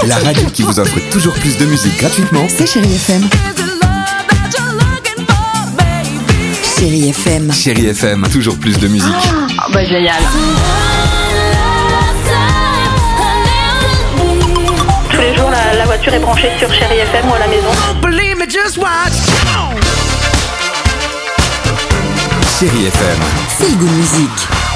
La radio qui vous offre toujours plus de musique gratuitement. C'est Chérie FM. Chérie FM. Chérie FM, toujours plus de musique. Ah bah génial. Tous les jours, la voiture est branchée sur Chérie FM ou à la maison. Chérie FM. Feel Good Music.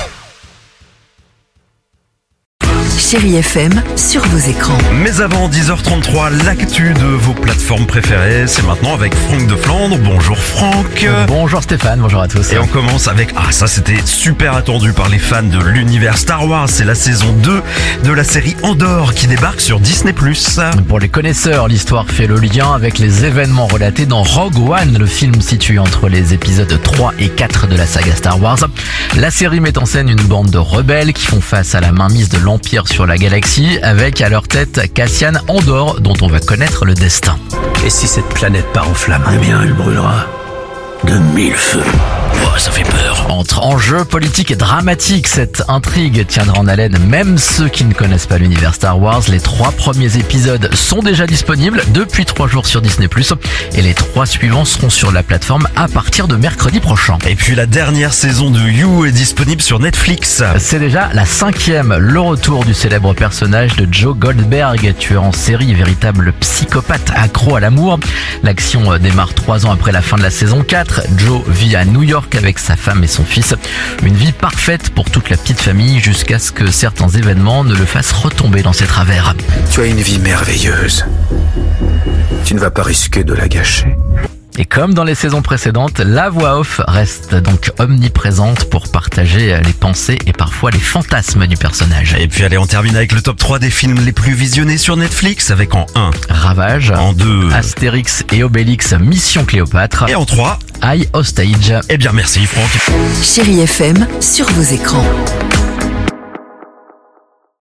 Chérie FM sur vos écrans. Mais avant 10h33, l'actu de vos plateformes préférées, c'est maintenant avec Franck de Flandre. Bonjour Franck. Bonjour Stéphane, bonjour à tous. Et on commence avec, ça c'était super attendu par les fans de l'univers Star Wars, c'est la saison 2 de la série Andor qui débarque sur Disney+. Pour les connaisseurs, l'histoire fait le lien avec les événements relatés dans Rogue One, le film situé entre les épisodes 3 et 4 de la saga Star Wars. La série met en scène une bande de rebelles qui font face à la mainmise de l'Empire sur la galaxie, avec à leur tête Cassian Andor, dont on va connaître le destin. Et si cette planète part en flammes, eh bien elle brûlera de 1000 feux. Oh, ça fait peur. Entre enjeux politiques et dramatiques, cette intrigue tiendra en haleine même ceux qui ne connaissent pas l'univers Star Wars. Les 3 premiers épisodes sont déjà disponibles depuis 3 jours sur Disney+, et les 3 suivants seront sur la plateforme à partir de mercredi prochain. Et puis la dernière saison de You est disponible sur Netflix. C'est déjà la 5e, le retour du célèbre personnage de Joe Goldberg, tueur en série, véritable psychopathe accro à l'amour. L'action démarre 3 ans après la fin de la saison 4. Joe vit à New York avec sa femme et son fils. Une vie parfaite pour toute la petite famille jusqu'à ce que certains événements ne le fassent retomber dans ses travers. Tu as une vie merveilleuse. Tu ne vas pas risquer de la gâcher. Et comme dans les saisons précédentes, la voix off reste donc omniprésente pour partager les pensées et parfois les fantasmes du personnage. Et puis allez, on termine avec le top 3 des films les plus visionnés sur Netflix, avec en 1 Ravage, en 2 Astérix et Obélix Mission Cléopâtre et en 3 High Hostage. Eh bien merci Franck. Chérie FM sur vos écrans.